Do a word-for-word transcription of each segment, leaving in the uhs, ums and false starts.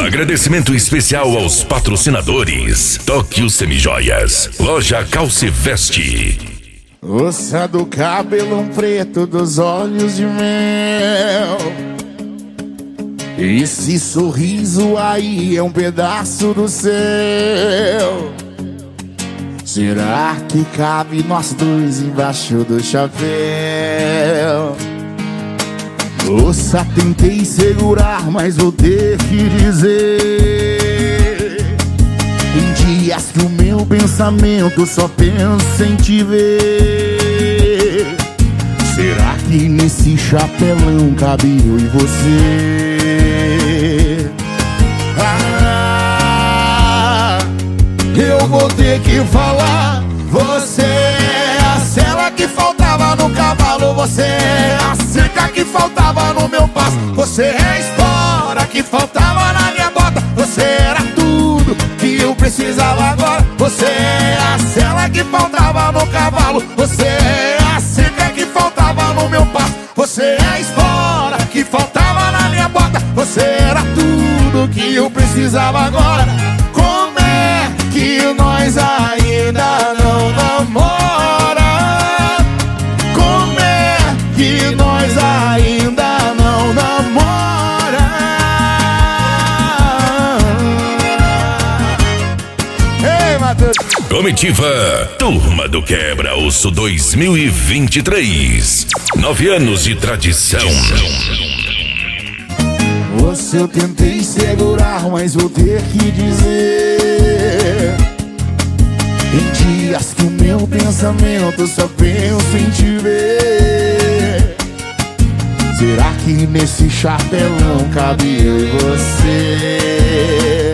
Agradecimento especial aos patrocinadores: Tóquio Semijoias, Loja Calciveste. Ossa do cabelo preto, dos olhos de mel. Esse sorriso aí é um pedaço do céu. Será que cabe nós dois embaixo do chapéu? Moça, tentei segurar, mas vou ter que dizer: em dias que o meu pensamento só pensa em te ver. Será que nesse chapelão cabe eu e você? Ah, eu vou ter que falar. Você é a sela que faltava no cavalo. Você é a cerca que faltava no meu passo. Você é a espora que faltava na minha bota. Você era tudo que eu precisava agora. Você é a sela que faltava no cavalo. Você é a cerca que faltava no meu passo. Você é a espora que faltava na minha bota. Você era tudo que eu precisava agora. Como é que nós ainda não namora? Como é que nós ainda não namora? Ei, Matheus! Comitiva Turma do Quebra-Osso dois mil e vinte e três. Nove anos de tradição. Você eu tentei segurar, mas vou ter que dizer: em dias que o meu pensamento só pensa em te ver. Será que nesse chapelão cabe eu e você?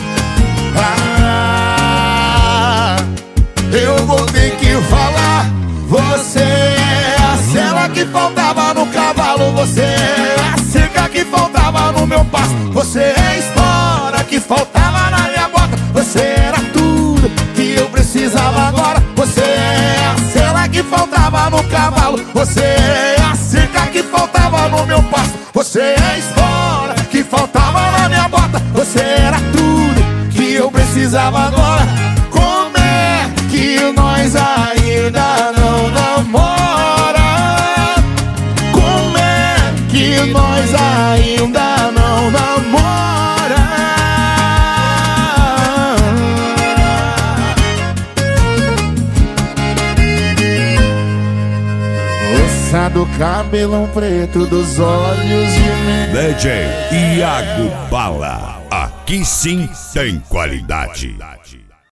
Ah, eu vou ter que falar. Você é a sela que faltava no cavalo. Você é a cerca que faltava no meu passo. Você é a espora que faltava na minha bota. Você era tudo que eu precisava agora. Você é a sela que faltava no cavalo. Você é a cerca que faltava no meu passo. Você é a espora que faltava na minha bota. Você era tudo que eu precisava agora. Como é que nós ainda não namora? Como é que nós ainda não namora? Moça do cabelão preto, dos olhos de mel. D J Iago Bala, aqui sim tem qualidade.